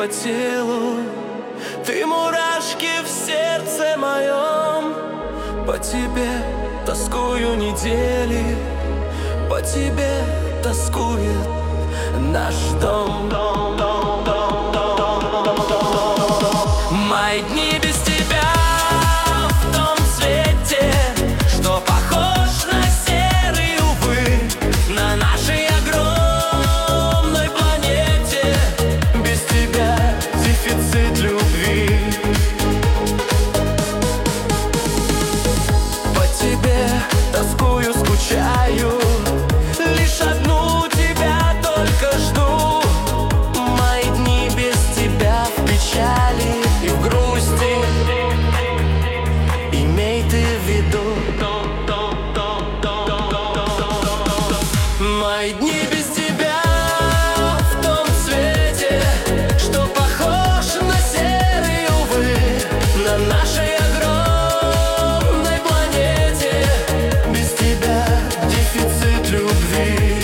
по телу. Ты мурашки в сердце моем. По тебе тоскую недели, по тебе тоскует наш дом. Мои дни без тебя в том свете, что похож на серый, увы, на нашей огромной планете. Без тебя дефицит любви. По тебе тоскую, скучаю, лишь одну тебя только жду. Мои дни без тебя в печали и в грусти. Имей ты в виду. Мои дни без тебя в том цвете, что похож на серый, увы, на нашей огромной планете. Без тебя дефицит любви.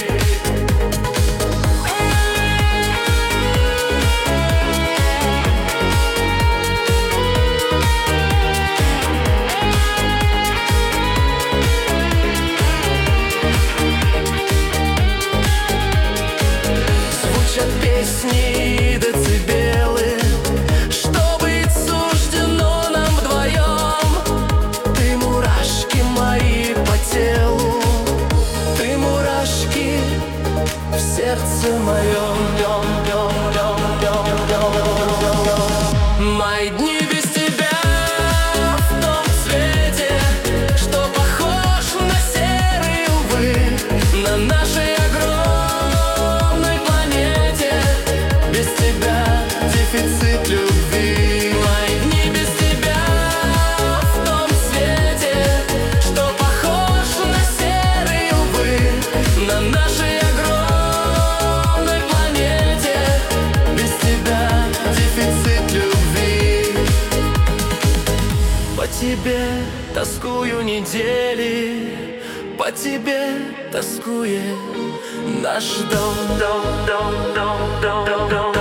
Звучат песни и децибелы, что быть суждено нам вдвоем. Ты мурашки мои по телу, ты мурашки в сердце моем. Мои дни без тебя в том цвете, что похож на серый, увы, на нашей огромной планете. Без тебя дефицит любви. Мои дни без тебя в том свете, что похож на серый, увы, на нашей огромной планете. Без тебя дефицит любви. По тебе тоскую недели, по тебе тоскует наш дом.